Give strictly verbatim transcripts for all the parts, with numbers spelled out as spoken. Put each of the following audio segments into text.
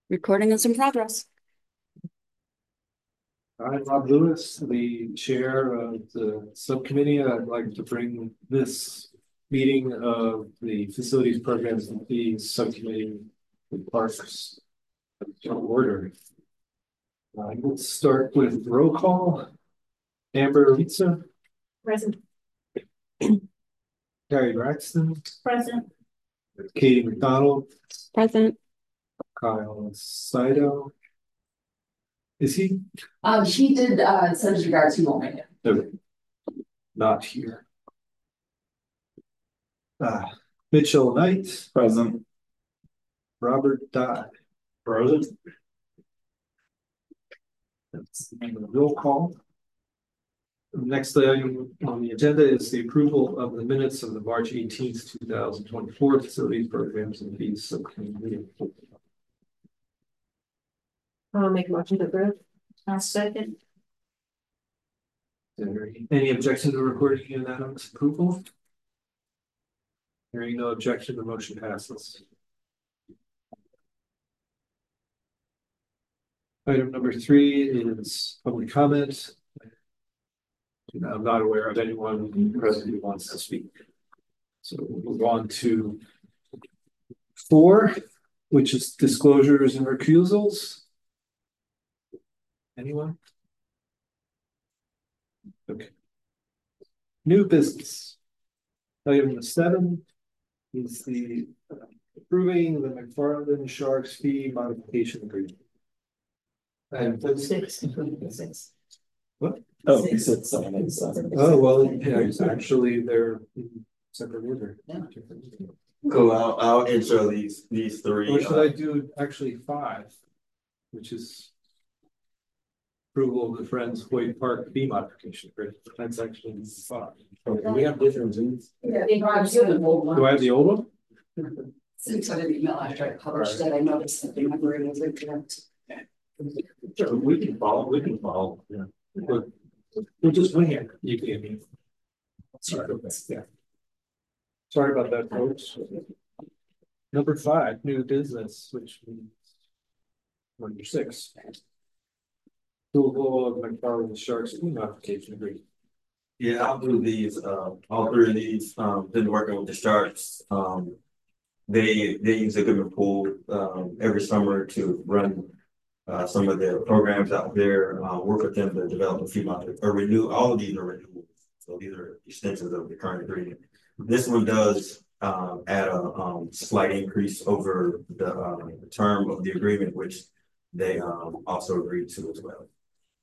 Recording is in progress. I'm Rob Lewis, the chair of the subcommittee. I'd like to bring this meeting of the facilities programs and fees subcommittee with Parks to order. Uh, let's start with roll call. Amber Litsa. Present. Terry Braxton. Present. Katie McDonald. Present. Kyle Saito. Is he? Um, she did uh, send us regards. He won't make it. No, not here. Uh, Mitchell Knight. Present. Robert Dodd. Present. That's the roll call. Next item on the agenda is the approval of the minutes of the March eighteenth, two thousand twenty-four facilities programs and fees subcommittee meeting. I'll make a motion to approve. I'll second. Is there any objection to recording unanimous approval? Hearing no objection, the motion passes. Item number three is public comment. I'm not aware of anyone present who wants to speak. So we'll move on to four, which is disclosures and recusals. Anyone? Okay. New business. Item seven is the uh, approving the McFarland Sharks fee modification agreement. And Six. Six. What? Oh, he said seven and seven. Oh, well, yeah, it's actually they're in separate order. Yeah. Cool. I'll, I'll intro these these three. Or should uh, I do actually five, which is approval of the Friends Hoyt Park fee modification agreement. That's actually five. Do we have different Zooms? Yeah, they probably still an old one. Do I have the old one? Since I didn't email after I published it, I noticed that the numbering was incorrect. Sure, we can follow. We can follow. Yeah. We'll, we'll just wing it. You can. Me. Sorry. Yeah. Sorry about that, folks. Number five, new business, which means number six. Approval of McFarland Sharks fee modification agreement. Yeah, I'll do these. Uh, all three of these. Um, been working with the Sharks. Um, they they use a Goodman pool um every summer to run uh some of their programs out there. Uh, work with them to develop a fee model or renew. All of these are renewals, so these are extensions of the current agreement. This one does um add a um slight increase over the uh, term of the agreement, which they um also agreed to as well.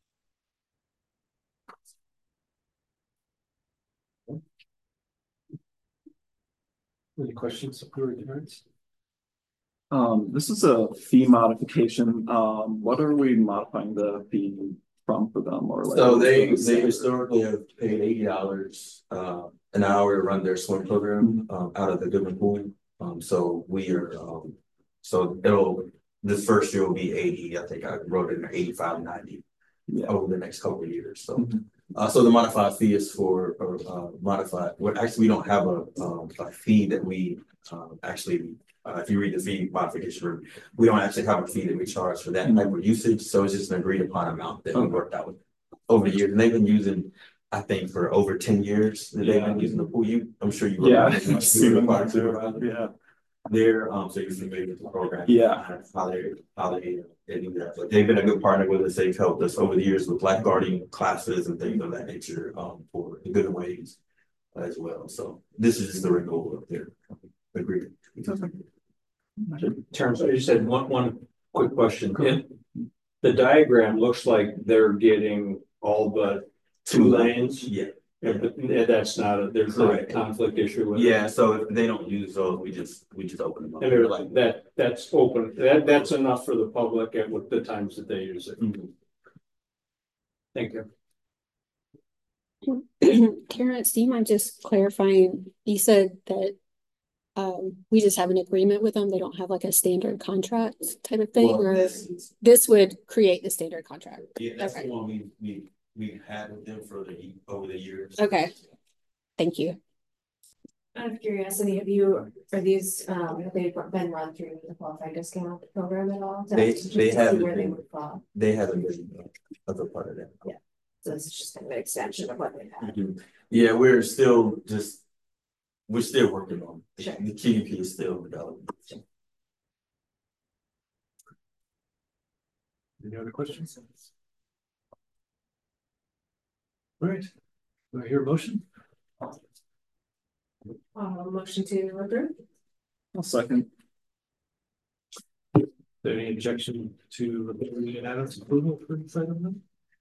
Any questions for adherence? Um, this is a fee modification. Um, what are we modifying the fee from for them, or like? So they they historically have paid eighty dollars uh, an hour to run their swim program um, out of the Goodman pool. Um, so we are um, so it'll this first year will be eighty. I think I wrote it in eighty-five, ninety yeah. over the next couple of years. So. Mm-hmm. Uh, so the modified fee is for or uh, modified. Well, actually, we don't have a um, a fee that we um, actually. Uh, if you read the fee modification, we don't actually have a fee that we charge for that type of usage. So it's just an agreed upon amount that we worked out with over the years, and they've been using, I think, for over ten years. That yeah. They've been using the pool. You, I'm sure you. Yeah, I've seen them too. Yeah. They're um so you're familiar with the program. Yeah. How they how they. They do that. But they've been a good partner with us. They've helped us over the years with lifeguarding classes and things of that nature um, for the good ways as well. So this is just the renewal of their agreement. In terms of, you said one one quick question. In the diagram looks like they're getting all but two, two lanes. Yeah. Yeah, but that's not a there's not a conflict issue with yeah it. So if they don't use those, we just we just open them up. And they're like that that's open that that's enough for the public at with the times that they use it. Mm-hmm. Thank you. Terrence, do you mind just clarifying? You said that um we just have an agreement with them, they don't have like a standard contract type of thing, well, or this, this would create the standard contract. Yeah, that's okay. The one we we We've had with them for the over the years. Okay, thank you. Out of curiosity, have you, are these, um, have they been run through the qualified discount program at all? They- Just they to see haven't Where they been. would fall, They haven't been uh, other part of that. so this is just kind of an extension of what they had. Mhm. Yeah, we're still just, we're still working on it. Sure. The Q U P is still developing. Any other questions? All right, do I hear a motion? Uh, motion to approve? I'll second. Is there any objection to the unanimous approval for this item?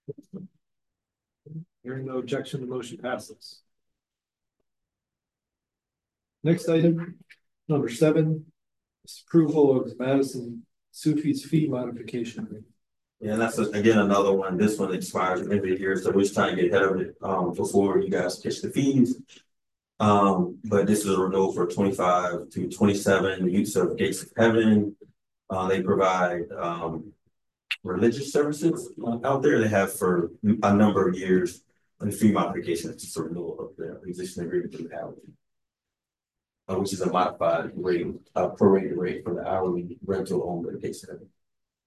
Hearing no objection, the motion passes. Next item, number seven, is approval of Madison Sufi's fee modification. Yeah, and that's again another one. This one expires at the end of the year, so we're just trying to get ahead of it um before you guys catch the fees. Um, but this is a renewal for twenty-five to twenty-seven use of Gates of Heaven. Uh, they provide um religious services out there. They have for a number of years. And the fee modification is just a renewal of their existing agreement that we have. Uh, which is a modified rate, uh, prorated rate for the hourly rental on the Gates of Heaven.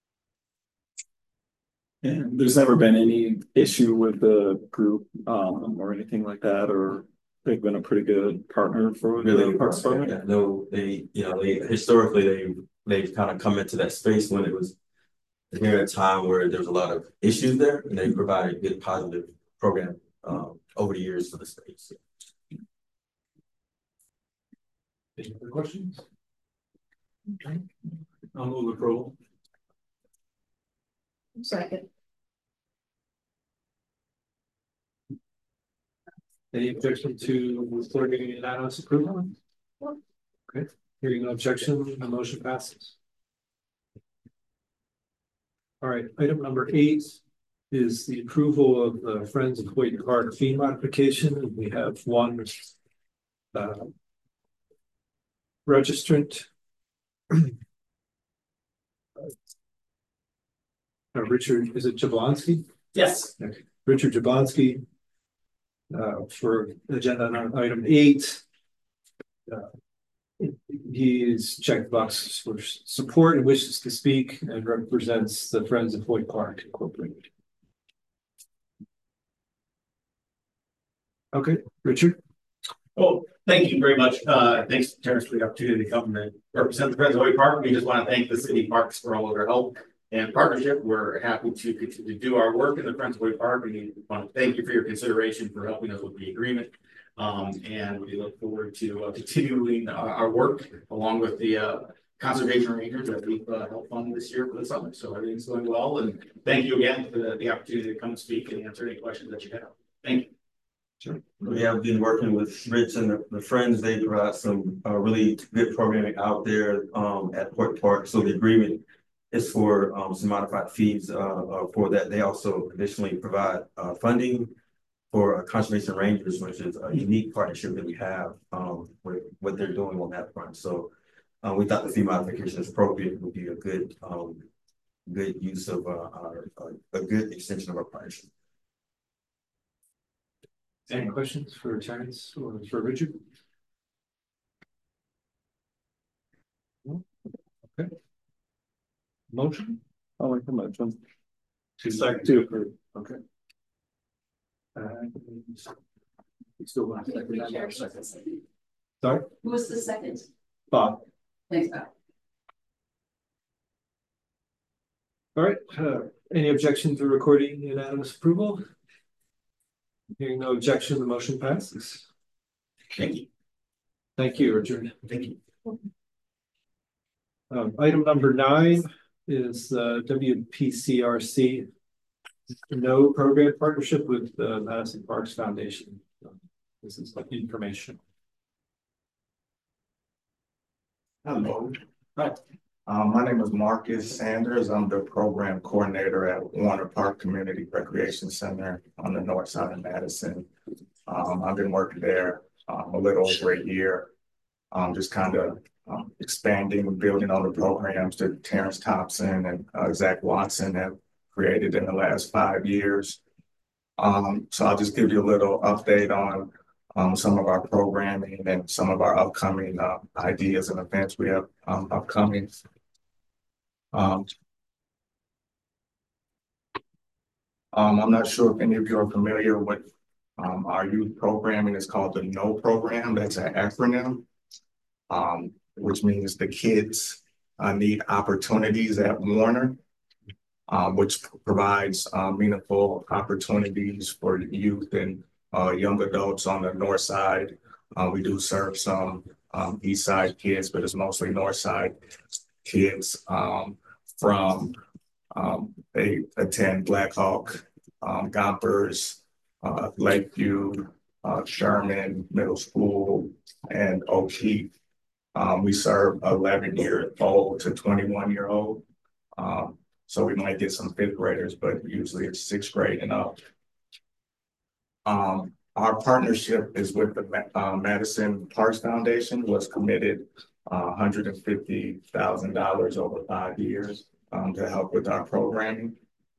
And there's never been any issue with the group um or anything like that, or they've been a pretty good partner for Really, the Parks Department. yeah, no, they, you know, they historically they they've kind of come into that space when it was here at a time where there was a lot of issues there, and they provided a good positive program um over the years for the space. Any other questions? Okay. I'll move approval. Second. Any objection to recording unanimous approval? Okay, hearing no objection, the motion passes. All right, item number eight is the approval of the Friends of Hoyt Park fee modification. We have one uh, registrant. Uh, Richard, is it Jablonski? Yes. Okay. Richard Jablonski uh, for agenda item eight. Uh, He's checked boxes for support and wishes to speak and represents the Friends of Hoyt Park Incorporated. Okay, Richard. Well, thank you very much. Uh, thanks, Terrence, for the opportunity to come and represent the Friends of Hoyt Park. We just want to thank the city parks for all of their help and partnership. We're happy to continue to do our work in the Friends of Hoyt Park. We want to thank you for your consideration for helping us with the agreement. Um, and we look forward to uh, continuing our, our work along with the uh, conservation rangers that we've uh, helped fund this year for the summer. So everything's going well. And thank you again for the, the opportunity to come speak and answer any questions that you have. Thank you. Sure. We have been working with Rich and the, the Friends. They provide some uh, really good programming out there um, at Hoyt Park. So the agreement is for um, some modified fees uh, uh, for that. They also additionally provide uh, funding for Conservation Rangers, which is a unique partnership that we have um, with what they're doing on that front. So uh, we thought the fee modification is appropriate, would be a good, um, good use of uh, our, uh, a good extension of our partnership. Any questions for Terrence or for Richard? No? Okay. Motion? I'll make the motion. To Second. To approve. Okay. Uh, you still want to second that? Second. Sorry? Who was the second? Bob. Thanks, Bob. All right, uh, any objection to recording unanimous approval? Hearing no objection, the motion passes. Thank you. Thank you, Richard. Thank you. Um, item number nine is uh, W P C R C no program partnership with the Madison Parks Foundation. This is like information. Hello. Hi. Um, my name is Marcus Sanders. I'm the program coordinator at Warner Park Community Recreation Center on the north side of Madison. Um, I've been working there um, a little over a year. Um, just kind of um, expanding and building on the programs that Terrence Thompson and uh, Zach Watson have created in the last five years. Um, so I'll just give you a little update on um, some of our programming and some of our upcoming uh, ideas and events we have um, upcoming. Um, um, I'm not sure if any of you are familiar with um, our youth programming. It's called the KNOW program. That's an acronym, um, which means the kids uh, need opportunities at Warner, um, which provides uh, meaningful opportunities for youth and uh, young adults on the north side. Uh, we do serve some um, east side kids, but it's mostly north side kids um, from um, they attend Black Hawk, um, Gompers, uh, Lakeview, uh, Sherman Middle School, and O'Keefe. Um, we serve eleven year old to twenty-one year old. Um, so we might get some fifth graders, but usually it's sixth grade and up. Um, our partnership is with the uh, Madison Parks Foundation, was committed uh, one hundred fifty thousand dollars over five years um, to help with our programming.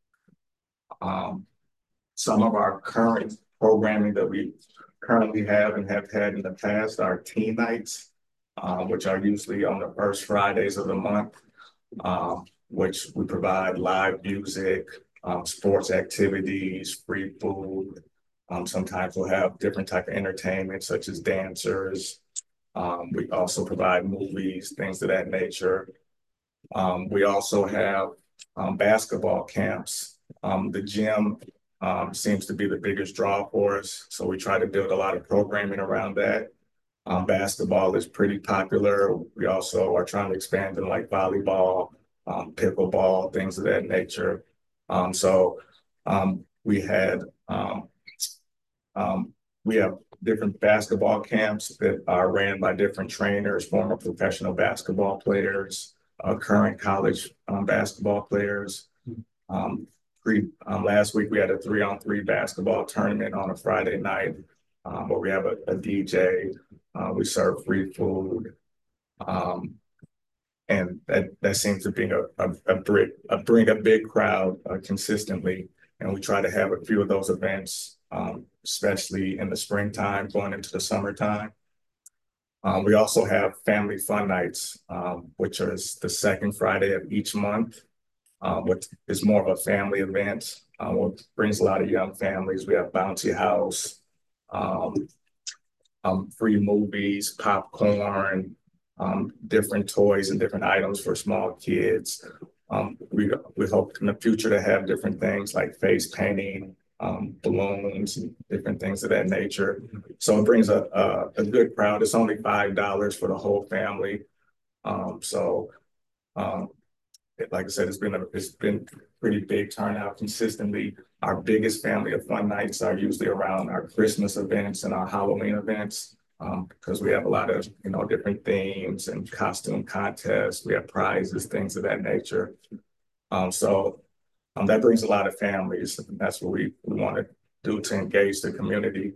Um, some of our current programming that we currently have and have had in the past are teen nights, uh, which are usually on the first Fridays of the month, um, which we provide live music, um, sports activities, free food. Um, sometimes we'll have different type of entertainment, such as dancers. Um, we also provide movies, things of that nature. Um, we also have um, basketball camps. Um, the gym um, seems to be the biggest draw for us, so we try to build a lot of programming around that. Um, basketball is pretty popular. We also are trying to expand in like volleyball, um, pickleball, things of that nature. Um, so um, we had um, um, we have different basketball camps that are ran by different trainers, former professional basketball players, uh, current college um, basketball players. Um, pre, um, last week we had a three on three basketball tournament on a Friday night um, where we have a, a D J, uh, we serve free food. Um, and that, that seems to bring a, a, a, bring, a, bring a big crowd uh, consistently. And we try to have a few of those events, um, especially in the springtime, going into the summertime. Um, we also have family fun nights, um, which is the second Friday of each month, uh, which is more of a family event, uh, which brings a lot of young families. We have bouncy house, um, um, free movies, popcorn, um, different toys and different items for small kids. Um, we, we hope in the future to have different things like face painting, um, balloons, and different things of that nature. So it brings a, a, a good crowd. It's only five dollars for the whole family. Um, so um, it, like I said, it's been a, it's been pretty big turnout consistently. Our biggest family of fun nights are usually around our Christmas events and our Halloween events. Um, because we have a lot of, you know, different themes and costume contests. We have prizes, things of that nature. Um, so um, that brings a lot of families. And that's what we, we want to do to engage the community.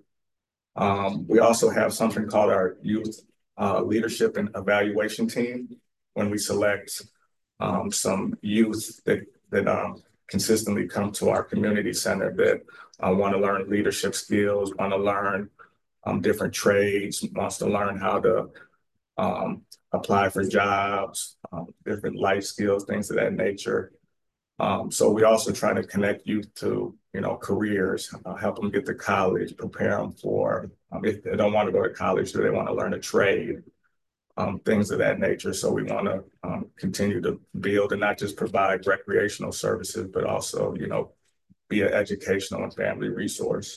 Um, we also have something called our youth uh, leadership and evaluation team, when we select um, some youth that, that um, consistently come to our community center that uh, want to learn leadership skills, want to learn Um, different trades, wants to learn how to um, apply for jobs, um, different life skills, things of that nature. Um, so we also try to connect youth to, you know, careers, uh, help them get to college, prepare them for, um, if they don't want to go to college, do they want to learn a trade, um, things of that nature. So we want to um, continue to build and not just provide recreational services, but also, you know, be an educational and family resource.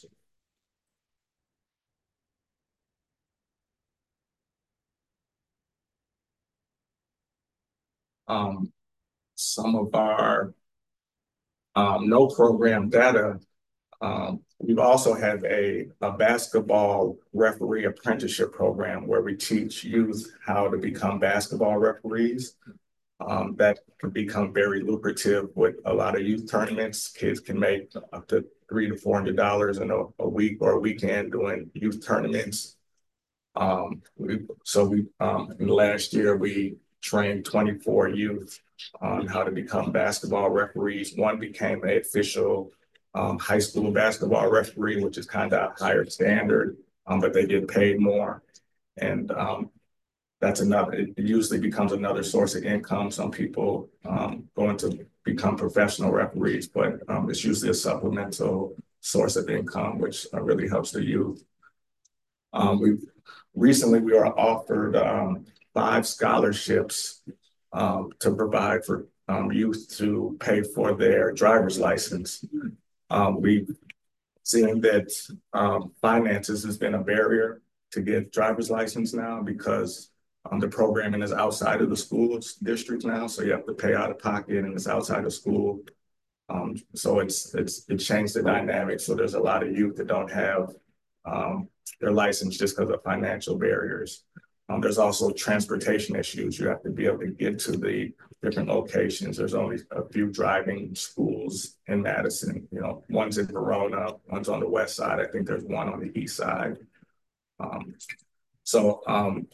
Um, some of our um, no program data, um, we also have a, a basketball referee apprenticeship program where we teach youth how to become basketball referees. Um, that can become very lucrative with a lot of youth tournaments. Kids can make up to three to four hundred dollars in a, a week or a weekend doing youth tournaments. Um, we, so we um, last year we trained twenty-four youth on how to become basketball referees. One became an official um, high school basketball referee, which is kind of a higher standard. um, but they get paid more. And um, that's another, it usually becomes another source of income. Some people um, go into become professional referees, but um, it's usually a supplemental source of income, which uh, really helps the youth. Um, we recently we were offered um, five scholarships um, to provide for um, youth to pay for their driver's license. Um, we've seen that um, finances has been a barrier to get driver's license now because um, the programming is outside of the school's district now, so you have to pay out of pocket and it's outside of school. Um, so it's it's it changed the dynamic. So there's a lot of youth that don't have um, their license just because of financial barriers. Um, there's also transportation issues. You have to be able to get to the different locations. There's only a few driving schools in Madison. You know, one's in Verona, one's on the west side. I think there's one on the east side. Um, so um,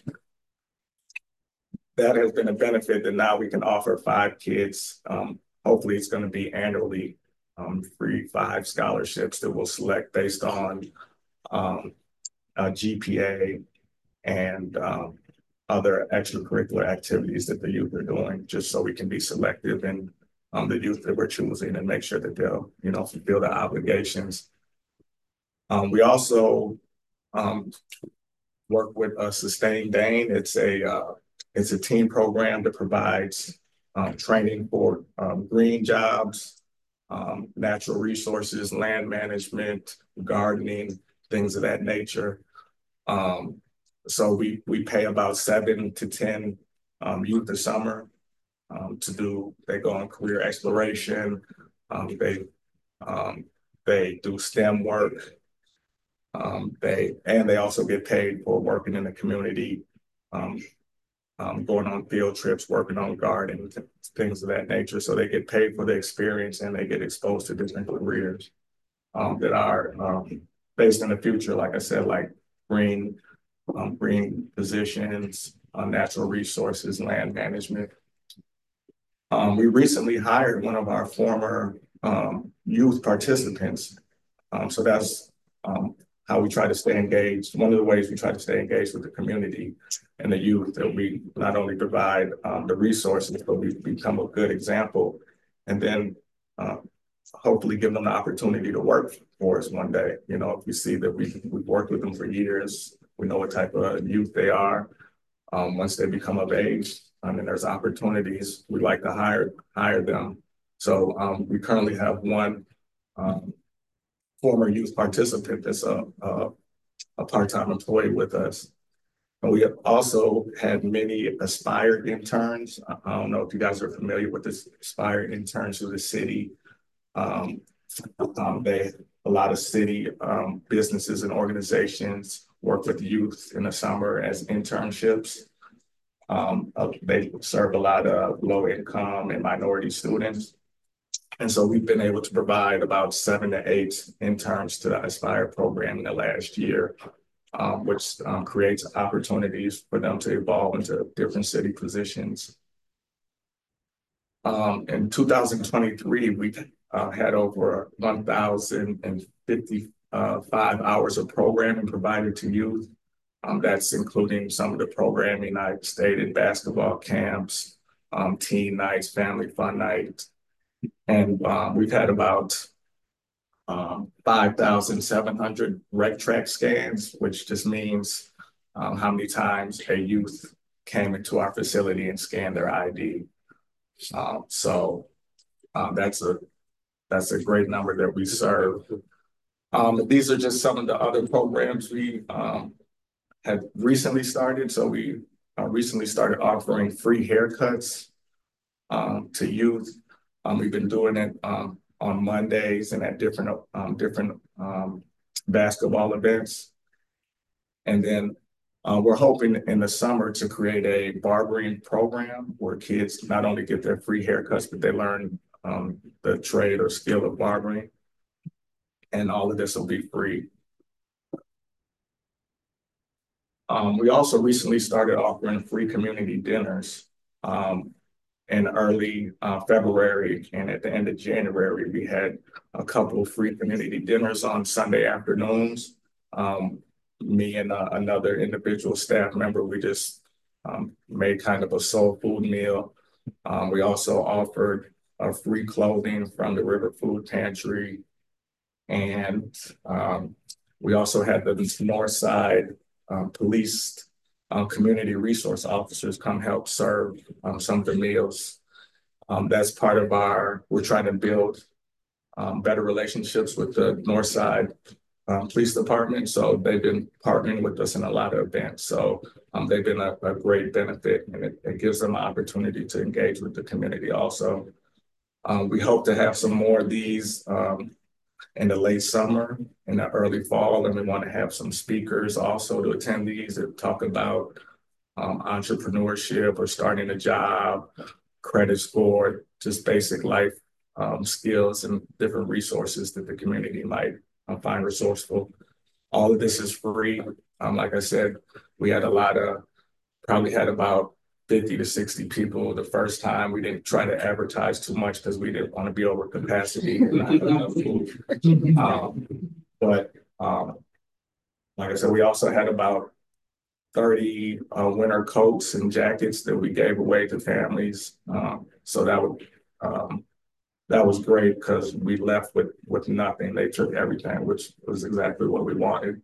that has been a benefit that now we can offer five kids. Um, hopefully it's going to be annually um, free five scholarships that we'll select based on um, a G P A and um, other extracurricular activities that the youth are doing, just so we can be selective in um, the youth that we're choosing and make sure that they'll, you know, fulfill their obligations. Um, we also um, work with uh, Sustain Dane. It's a uh, it's a team program that provides um, training for um, green jobs, um, natural resources, land management, gardening, things of that nature. Um, so we we pay about seven to ten um, youth a summer um, to do. They go on career exploration. Um, they um, they do STEM work. Um, they and they also get paid for working in the community, um, um, going on field trips, working on gardening, things of that nature. So they get paid for the experience and they get exposed to different careers um, that are um, based in the future. Like I said, like green, um, green positions, uh, natural resources, land management. Um, we recently hired one of our former um, youth participants. Um, so that's um, how we try to stay engaged. One of the ways we try to stay engaged with the community and the youth, that we not only provide um, the resources, but we become a good example, and then uh, hopefully give them the opportunity to work for us one day. You know, if we see that we, we've worked with them for years, we know what type of youth they are. Um, once they become of age, um, and there's opportunities, we like to hire hire them. So um, we currently have one um, former youth participant that's a, a, a part-time employee with us. And we have also had many Aspire interns. I don't know if you guys are familiar with this Aspire interns through the city. Um, um, they, a lot of city um, businesses and organizations work with youth in the summer as internships. Um, uh, they serve a lot of low income and minority students. And so we've been able to provide about seven to eight interns to the Aspire program in the last year, um, which um, creates opportunities for them to evolve into different city positions. Um, in two thousand twenty-three, we uh, had over one thousand fifty-five hours of programming provided to youth. Um, that's including some of the programming I stated: basketball camps, um, teen nights, family fun nights. And um, we've had about um, five thousand seven hundred rec track scans, which just means um, how many times a youth came into our facility and scanned their I D. Um, so um, that's a that's a great number that we serve. Um, these are just some of the other programs we um, have recently started. So we uh, recently started offering free haircuts um, to youth. Um, we've been doing it um, on Mondays and at different um, different um, basketball events. And then uh, we're hoping in the summer to create a barbering program where kids not only get their free haircuts, but they learn um, the trade or skill of barbering. And all of this will be free. Um, we also recently started offering free community dinners. Um, in early uh, February, and at the end of January, we had a couple of free community dinners on Sunday afternoons. Um, me and uh, another individual staff member, we just um, made kind of a soul food meal. Um, we also offered uh, free clothing from the River Food Pantry. And um, we also had the North Side um, Police um, Community Resource Officers come help serve um, some of the meals. Um, that's part of our, we're trying to build um, better relationships with the North Side um, Police Department. So they've been partnering with us in a lot of events. So um, they've been a, a great benefit, and it, it gives them an opportunity to engage with the community also. Um, we hope to have some more of these um, in the late summer, in the early fall, and we want to have some speakers also to attend these that talk about um, entrepreneurship or starting a job, credit score, just basic life um, skills and different resources that the community might uh, find resourceful. All of this is free. Um, like I said, we had a lot of, probably had about fifty to sixty people the first time. We didn't try to advertise too much because we didn't want to be over capacity and not have enough food. Um, but um, like I said, we also had about thirty uh, winter coats and jackets that we gave away to families. Um, so that would um, that was great because we left with with nothing. They took everything, which was exactly what we wanted.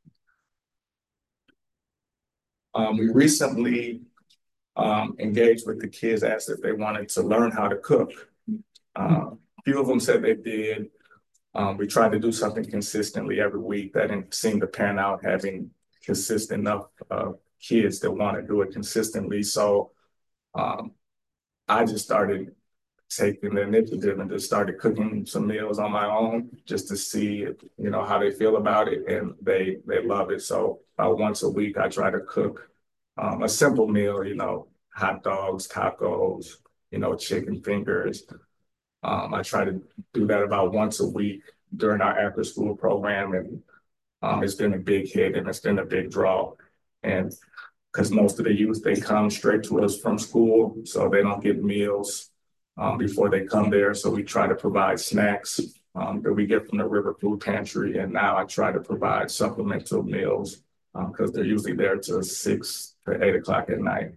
Um, we recently um, engaged with the kids, asked if they wanted to learn how to cook. Uh, a few of them said they did. Um, we tried to do something consistently every week. That didn't seem to pan out, having consistent enough uh, kids that want to do it consistently. So um, I just started taking the initiative and just started cooking some meals on my own just to see, you know, how they feel about it, and they they love it. So uh, once a week, I try to cook um, a simple meal, you know, hot dogs, tacos, you know, chicken fingers. Um, I try to do that about once a week during our after school program, and um, it's been a big hit and it's been a big draw. And because most of the youth, they come straight to us from school, so they don't get meals um, before they come there. So we try to provide snacks um, that we get from the River Food Pantry. And now I try to provide supplemental meals because um, they're usually there till six to eight o'clock at night.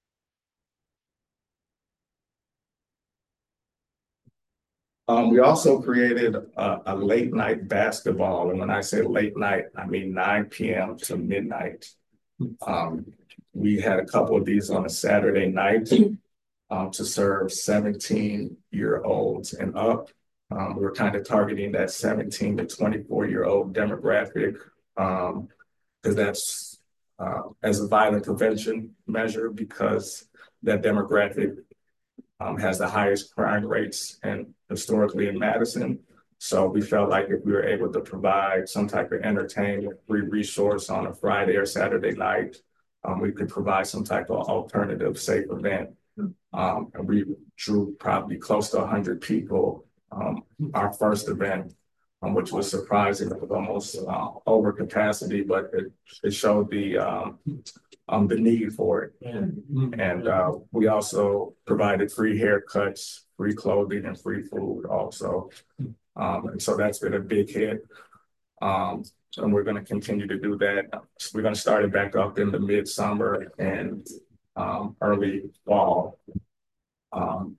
Um, we also created a, a late night basketball. And when I say late night, I mean nine P M to midnight. Um, we had a couple of these on a Saturday night um, to serve seventeen year olds and up. Um, we were kind of targeting that seventeen to twenty-four year old demographic um, because that's uh, as a violent prevention measure, because that demographic um, has the highest crime rates and historically in Madison. So we felt like if we were able to provide some type of entertainment, free resource on a Friday or Saturday night, um, we could provide some type of alternative safe event. Um, and we drew probably close to one hundred people um, our first event, um, which was surprising. It was almost uh, over capacity, but it, it showed the um, um, the need for it. And uh, we also provided free haircuts, free clothing, and free food also. Um, and so that's been a big hit. Um, and we're going to continue to do that. We're going to start it back up in the midsummer and um, early fall. Um,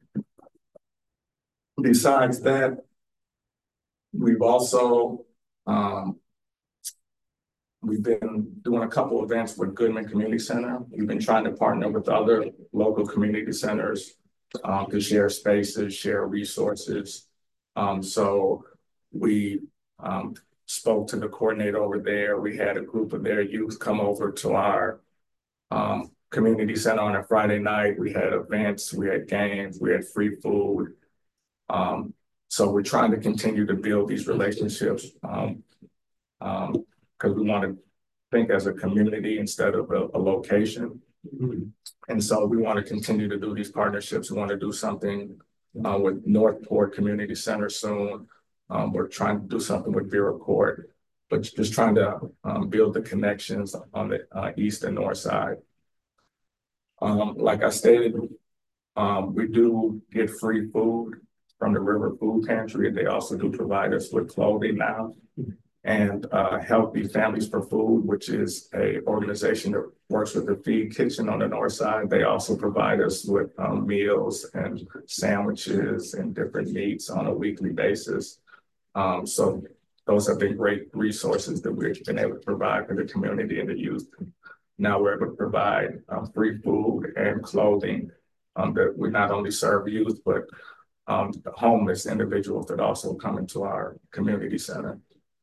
besides that, we've also um, we've been doing a couple events with Goodman Community Center. We've been trying to partner with other local community centers um, to share spaces, share resources. Um, so we um, spoke to the coordinator over there. We had a group of their youth come over to our um, community center on a Friday night. We had events, we had games, we had free food. Um, so we're trying to continue to build these relationships um, um, because we want to think as a community instead of a, a location. Mm-hmm. And so we want to continue to do these partnerships. We want to do something uh, with Northport Community Center soon. Um, we're trying to do something with Vera Court, but just trying to um, build the connections on the uh, east and north side. Um, like I stated, um, we do get free food from the River Food Pantry. They also do provide us with clothing now. and uh, Healthy Families for Food, which is a organization that works with the Feed Kitchen on the north side. They also provide us with um, meals and sandwiches and different meats on a weekly basis. Um, so those have been great resources that we've been able to provide for the community and the youth. Now we're able to provide um, free food and clothing um, that we not only serve youth, but um, homeless individuals that also come into our community center.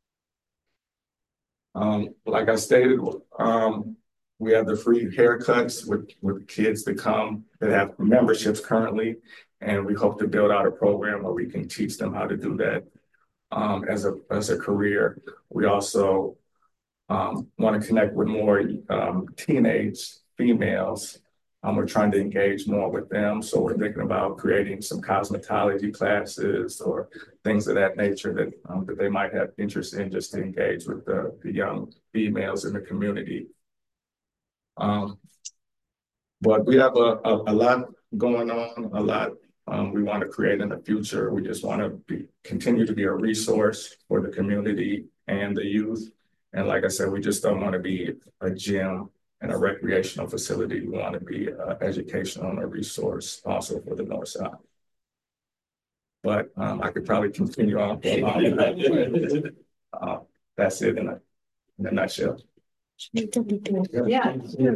Um, like I stated, um, we have the free haircuts with, with kids that come that have memberships currently, and we hope to build out a program where we can teach them how to do that um, as a as a career. We also um, want to connect with more um, teenage females. Um, we're trying to engage more with them, so we're thinking about creating some cosmetology classes or things of that nature that um, that they might have interest in, just to engage with the, the young females in the community. Um, but we have a, a, a lot going on, a lot um, we want to create in the future. We just want to be continue to be a resource for the community and the youth. And like I said, we just don't want to be a gym and a recreational facility. We want to be an educational and a resource also for the north side. But um, I could probably continue on for a long time. uh, that's it in a, in a nutshell. Yeah.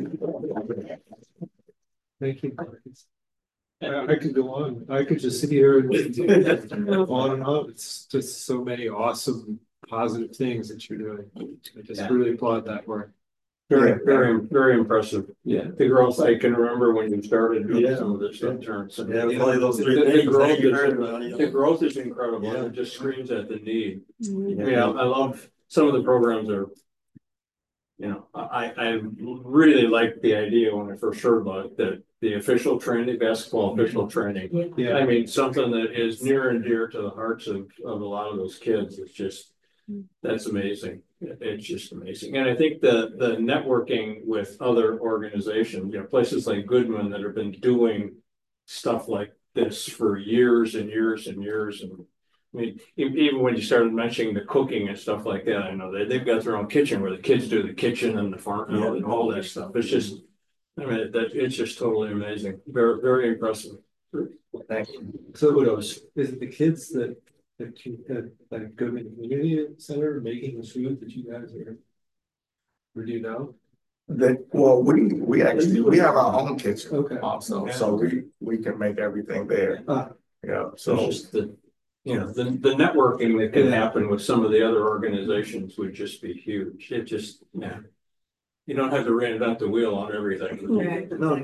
Thank you. I, I could go on. I could just sit here and on and on. It's just so many awesome, positive things that you're doing. I just yeah. really applaud that work. Very, yeah. very, very impressive. Yeah, the growth I can remember when you started doing yeah. some of this in terms. Yeah, only those three the, things. The growth, is, the growth is incredible. Yeah. It just screams at the need. Yeah. yeah, I love some of the programs are. You know, I I really liked the idea when I first heard about it, that the official training, basketball official training. Yeah, I mean something that is near and dear to the hearts of of a lot of those kids. It's just that's amazing. It's just amazing. And I think the the networking with other organizations, you know, places like Goodman that have been doing stuff like this for years and years and years. And I mean, even when you started mentioning the cooking and stuff like that, I know they, they've got their own kitchen where the kids do the kitchen and the farm and all, and all that stuff. It's just, I mean, that it's just totally amazing. Very, very impressive. Thank you. So kudos. Is it the kids that that that like Goodman Community Center making the food that you guys are? Or do you know? That well, we we actually we have our own kitchen. Okay. Also, yeah. so we we can make everything there. Uh, yeah. So it's just the you know the the networking that can happen with some of the other organizations would just be huge. It just yeah. You don't have to reinvent the wheel on everything. Right. No,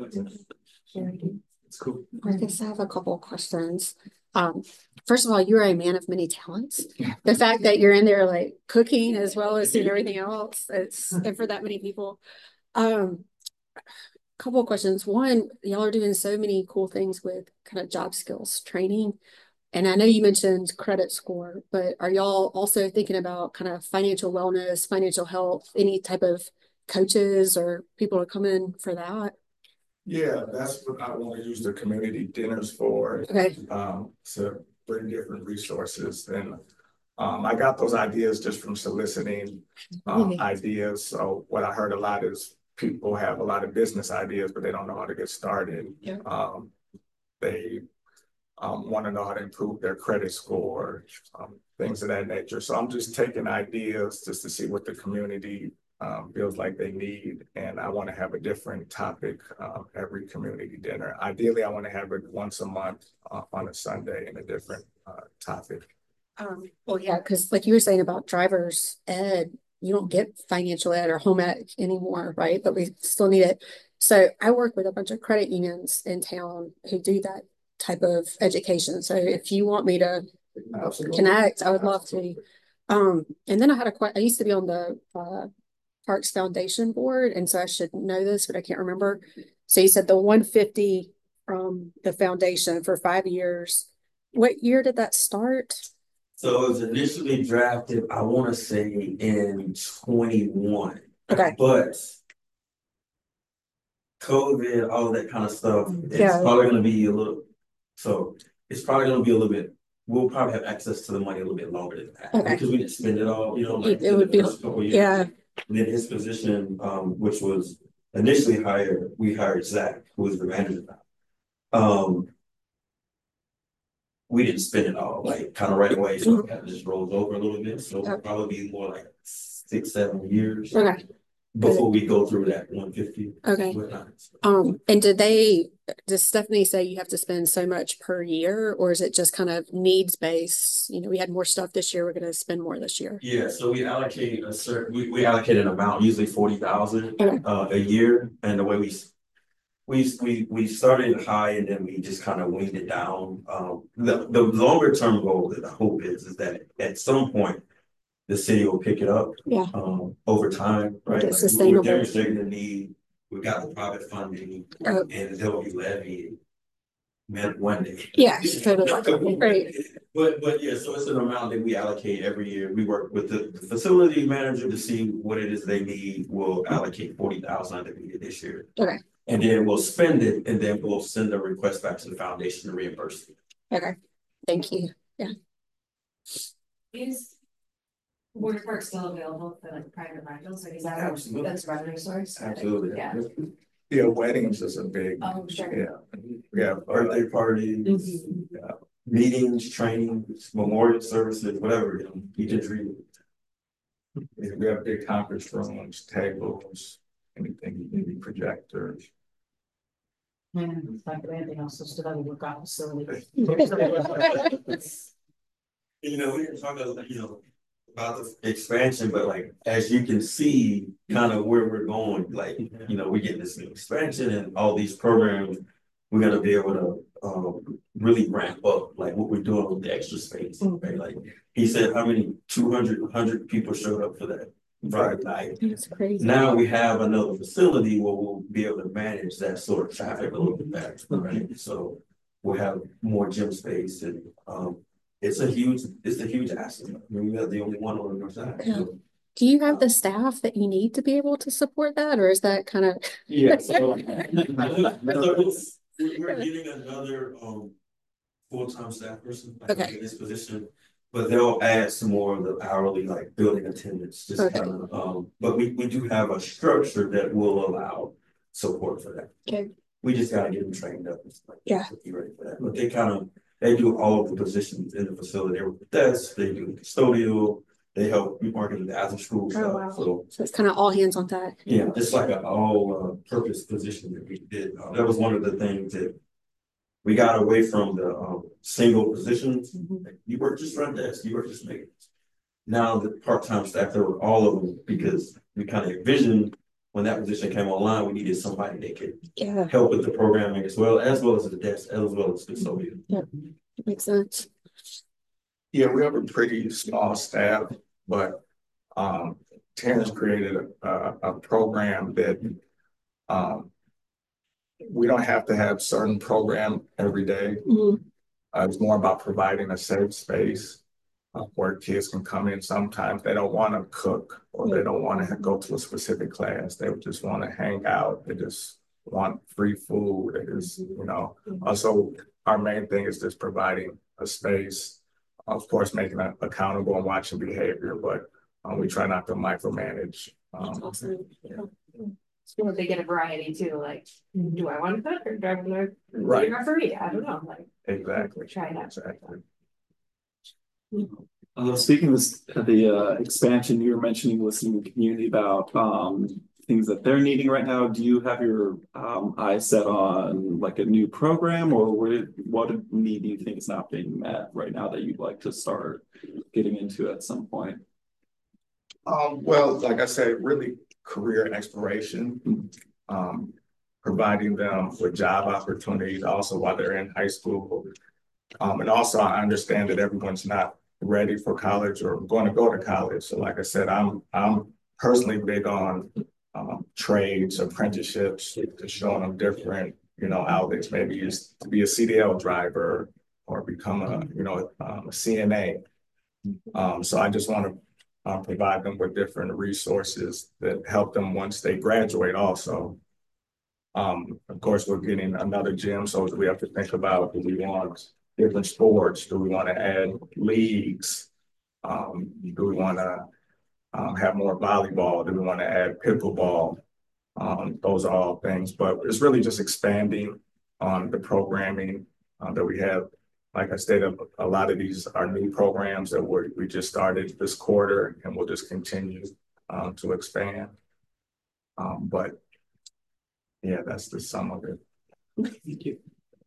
it's cool. I guess I have a couple of questions. Um, first of all, you're a man of many talents. The fact that you're in there like cooking as well as doing everything else, it's and for that many people. Um, a couple of questions. One, y'all are doing so many cool things with kind of job skills training. And I know you mentioned credit score, but are y'all also thinking about kind of financial wellness, financial health, any type of coaches or people to come in for that? Yeah, that's what I want to use the community dinners for. Okay. Um, to bring different resources. And um, I got those ideas just from soliciting um, mm-hmm. ideas. So what I heard a lot is people have a lot of business ideas, but they don't know how to get started. Yeah. Um, they um, want to know how to improve their credit score, um, things of that nature. So I'm just taking ideas just to see what the community Um, feels like they need, and I want to have a different topic um, every community dinner. Ideally, I want to have it once a month uh, on a Sunday and a different uh, topic. Um, well, yeah, because like you were saying about driver's ed, you don't get financial ed or home ed anymore, right? But we still need it. So I work with a bunch of credit unions in town who do that type of education. So if you want me to Absolutely. Connect, I would love to. Um, and then I had a I used to be on the uh, Parks Foundation board, and so I should know this, but I can't remember. So you said the one hundred fifty from the foundation for five years. What year did that start? So it was initially drafted, I want to say in twenty-one. Okay. But COVID, all that kind of stuff, it's yeah. probably going to be a little, so it's probably going to be a little bit we'll probably have access to the money a little bit longer than that. Okay. Because we didn't spend it all, you know, like It would be, first couple years. yeah, And then his position, um, which was initially hired, we hired Zach, who was the manager now. Um, we didn't spend it all, like kind of right away, so it kind of just rolls over a little bit. So it'll probably be more like six, seven years okay, before we go through that one fifty. okay. whatnot. Um, and did they, does Stephanie say you have to spend so much per year, or is it just kind of needs based? You know, we had more stuff this year, we're gonna spend more this year. Yeah, so we allocate a certain, we, we allocate an amount, usually forty thousand Okay. uh a year, and the way we. We we we started high and then we just kind of weaned it down. Um, the the longer term goal, the hope is is that at some point the city will pick it up. Yeah. Um, over time, right? It's Like, sustainable. we're demonstrating the need. We got the private funding, Oh. and they'll be levied. Man, one day. Yeah, totally. Great. But but yeah, so it's an amount that we allocate every year. We work with the, the facility manager to see what it is they need. We'll allocate forty thousand that we did this year. Okay. And then we'll spend it, and then we'll send a request back to the foundation to reimburse it. Okay, thank you. Yeah. Is Warner Park still available for like private rentals? Like, is that Absolutely. that's a revenue source? Absolutely. Yeah. Yeah, weddings is a big, Oh, sure. yeah, yeah. Birthday parties, Mhm. uh, meetings, trainings, memorial services, whatever, you know, you just read. Yeah, we have big conference rooms, tables, anything, maybe projectors. And it's like anything else, just another workout facility. You know, we were talking about, you know, about the expansion, but like, as you can see, kind of where we're going, like, you know, we get this new expansion and all these programs, we're gonna be able to, um, really ramp up, like what we're doing with the extra space, right? Like, he said, how many, two hundred, one hundred people showed up for that Friday night? That's crazy. Now we have another facility where we'll be able to manage that sort of traffic a little bit better, right? So we'll have more gym space and, um, it's a huge, it's a huge asset. I mean, we're the only one on the north side. Yeah. So, Do you have the staff that you need to be able to support that, or is that kind of? yeah, so, so it's- we're, we're getting another, um, full-time staff person. like, Okay. In this position, but they'll add some more of the hourly, like building attendance, just Okay. kind of, um, but we, we do have a structure that will allow support for that. Okay. We just gotta get them trained up and stuff like that, Yeah. to be ready for that, but they kind of, they do all of the positions in the facility. They work with desks, they do custodial, they help market the after school Oh, stuff, wow. so. So it's kind of all hands on deck. Yeah, it's like an all uh purpose position that we did. Uh, that was one of the things that. We got away from the um single positions. Mhm. Like, you work just front desk, you work just maintenance. Now the part-time staff, there were all of them because we kind of envisioned when that position came online, we needed somebody that could Yeah, help with the programming as well, as well as the desk, as well as custodian. it makes sense. Yeah, we have a pretty small staff, but um, Terrence created a, a, a program that um, we don't have to have certain program every day. Mhm. Uh, it's more about providing a safe space uh, where kids can come in. Sometimes they don't want to cook or they don't want to go to a specific class. They just want to hang out. They just want free food. They just, you know. Also, our main thing is just providing a space. Of course, making it accountable and watching behavior, but um, we try not to micromanage. That's Um, awesome. Yeah. So they get a variety too, like, do I want to cook or do I want to be Right. a referee? I don't know, like, exactly. try that. Exactly. Uh, speaking of this, the uh, expansion, you were mentioning listening to the community about um, things that they're needing right now. Do you have your um, eyes set on like a new program, or what, what need do you think is not being met right now that you'd like to start getting into at some point? Um, well, like I said, really career exploration, um, providing them with job opportunities also while they're in high school. Um, and also I understand that everyone's not ready for college or going to go to college. So like I said, I'm I'm personally big on um, trades, apprenticeships, to showing them different, you know, outlets, maybe just to be a C D L driver or become a, you know, um, a C N A. Um, so I just want to uh, provide them with different resources that help them once they graduate also. Um, of course, we're getting another gym, so we have to think about, do we want different sports? Do we want to add leagues? Um, do we want to um, have more volleyball? Do we want to add pickleball? Um, those are all things, but it's really just expanding on the programming uh, that we have. Like I stated, a lot of these are new programs that we we just started this quarter, and we'll just continue um, to expand. Um, but yeah, that's the sum of it. Thank you.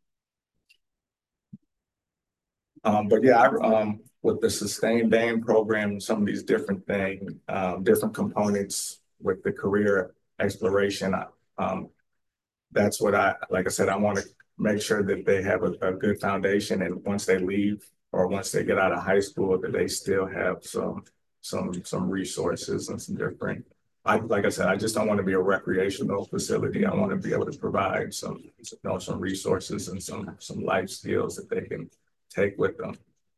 Um, but yeah, I, um, with the sustained BAME program, some of these different things, um, different components with the career exploration, um, that's what I, like I said, I want to make sure that they have a, a good foundation, and once they leave or once they get out of high school, that they still have some, some, some resources and some different. I, like I said, I just don't want to be a recreational facility. I want to be able to provide some, you know, some resources and some, some life skills that they can take with them.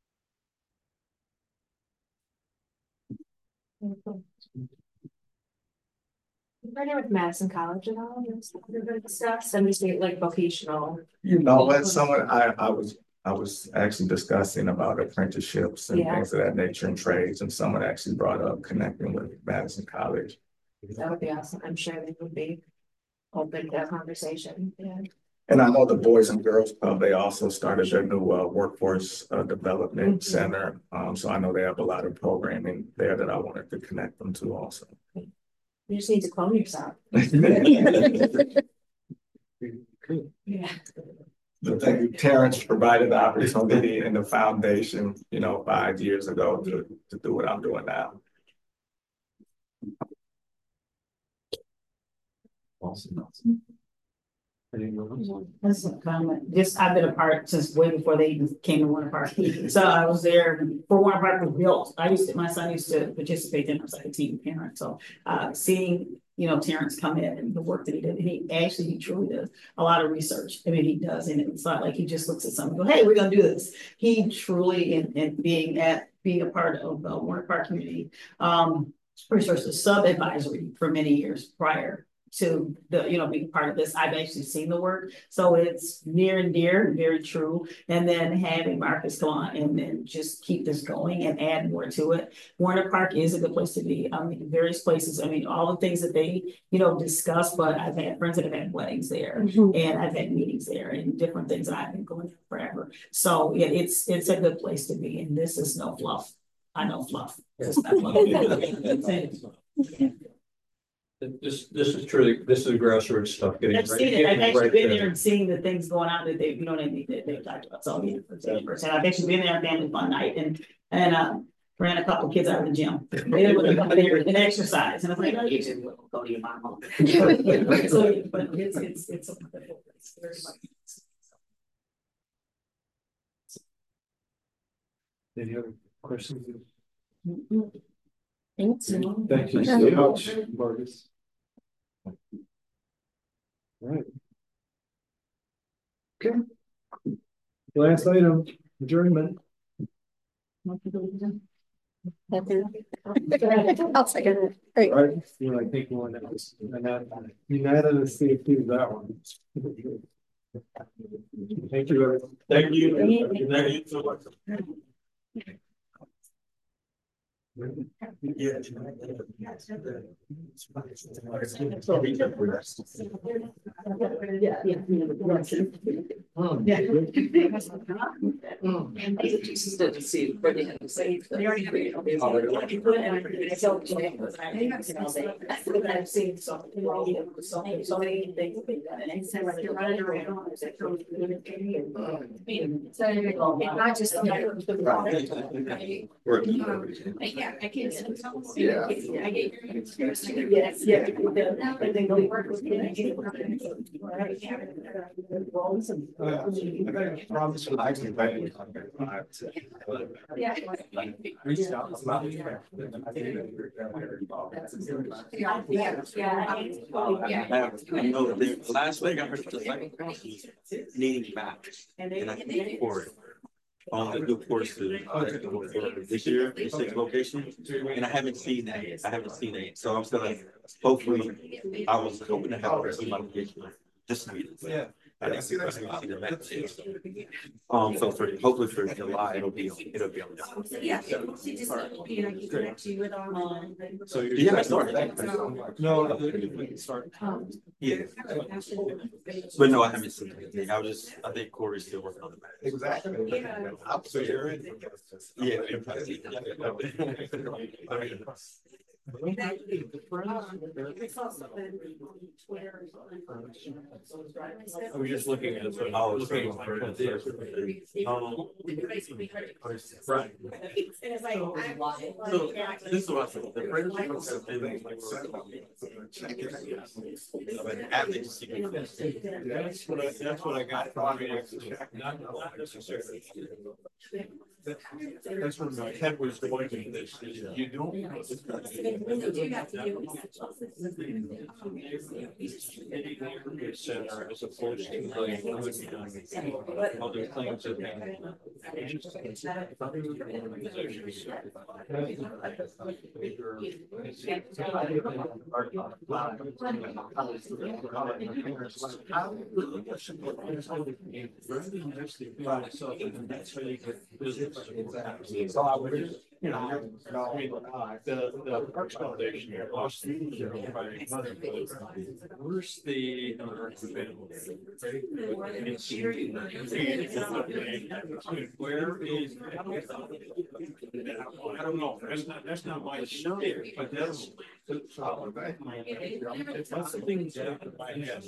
You partner with Madison College at all? Stuff, some just like vocational. You know what? Someone I, I was I was actually discussing about apprenticeships and Yeah. things of that nature and trades, and someone actually brought up connecting with Madison College. That would be awesome. I'm sure they would be open to that conversation. Yeah. And I know the Boys and Girls Club, they also started their new uh, workforce uh, development Mm-hmm. center. Um, so I know they have a lot of programming there that I wanted to connect them to also. You just need to clone yourself. Yeah. But thank you, Terrence provided the opportunity and the foundation, you know, five years ago to, to do what I'm doing now. Awesome. Anyone else? That's a comment. Just I've been a part since way before they even came to Warner Park. So I was there before Warner Park was built. I used to, my son used to participate in it. I was like a team parent. So uh, seeing, you know, Terrence come in and the work that he did, and he actually, he truly does a lot of research. I mean, he does, and it's not like he just looks at something and go, hey, we're gonna do this. He truly, in, in being at, being a part of the Warner Park community, um, resources sub-advisory for many years prior to the, you know, being part of this. I've actually seen the work. So it's near and dear, very true. And then having Marcus go on and then just keep this going and add more to it. Warner Park is a good place to be. I mean, various places. I mean, all the things that they, you know, discuss, but I've had friends that have had weddings there mm-hmm. and I've had meetings there and different things that I've been going there forever. So yeah, it's, it's a good place to be. And this is no fluff. I know fluff. It's not fluff. This, this is truly, this is grassroots stuff. Getting I've right, seen it. I've actually right been there. there and seeing the things going on that they, you know what I mean, that they've talked about. So yeah, firsthand. I've actually been there on family fun night and, and, uh, ran a couple of kids out of the gym. They didn't come there and exercise. And I was like, oh, you should go to your mom home. So, but it's, it's, it's a wonderful place. Very much. Any other questions? Mm-hmm. Thanks. Thank you so much, Marcus. All right. Okay. Last item, adjournment. Second. I'll second it. Great. All right. You know, I think one that was unanimously approved that one. Thank you, everyone. Thank you. Thank you so much. Yeah. I've seen so so many things. Not just Yeah, I can't. Yeah. I get your experience. Yes, yeah. I think we work with. Promise you, I can bet you. Yeah. Reached out about it. Yeah, yeah, yeah. I know the last week I heard the second needing back and I think for it. On the new courses uh, this year, the six locations, and I haven't seen that yet. I haven't seen that yet. So I'm gonna hopefully I was hoping to have some modification this week. Yeah. I didn't see the message. Um, so for, hopefully for July, it'll be, it'll be on. Yeah, she just, you know, you connect you with online. So you're. Yeah, I started. No, we can start. Yeah. But no, I haven't seen anything. I was just, I think Corey's still working on the map. Exactly. So you're in. Yeah. I was just looking at. it. Oh, Looking at sorry. my this. Um, Right. So this is what I said. The friendship has been like advocacy. That's what I, that's what I got from it. Not, not necessarily. That's what my head was going to this, is you don't. Center as opposed to like other things that that's how you get business. So I would just, you know, I mean, the, the Parks Foundation here, lost the providing money, but where's the American family? Where is? I don't know, that's not, that's not my sphere, but that's. That's the thing that I have.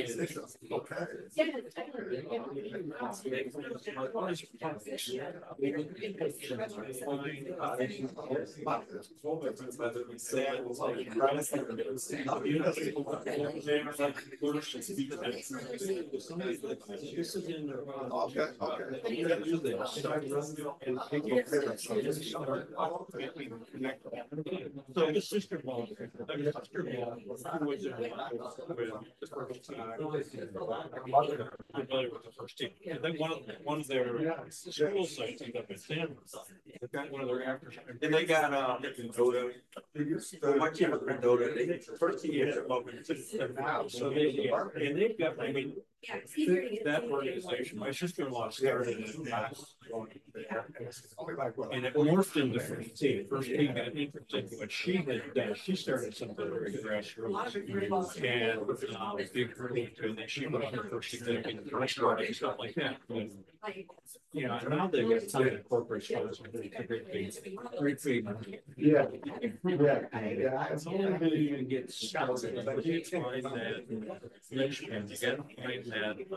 So his sister-in-law, I mean, sister-in-law was in with my mother with the first team. And then one of one of their school sites ended up in San They've got one of their actors. And they got um Mendota. My kid was Mendota. They first team is above it. So they, and they've got, I mean, that organization, my sister-in-law started it. And it morphed into first team. First team got interested in what she had done. She started something very grassroots. And um, big group, and then she was her first executive director and stuff like that. But, you know, now they've got some of the corporate responsibility. Great big, great big. yeah, yeah, yeah. It's only going to even get started. But you find that, you gotta find that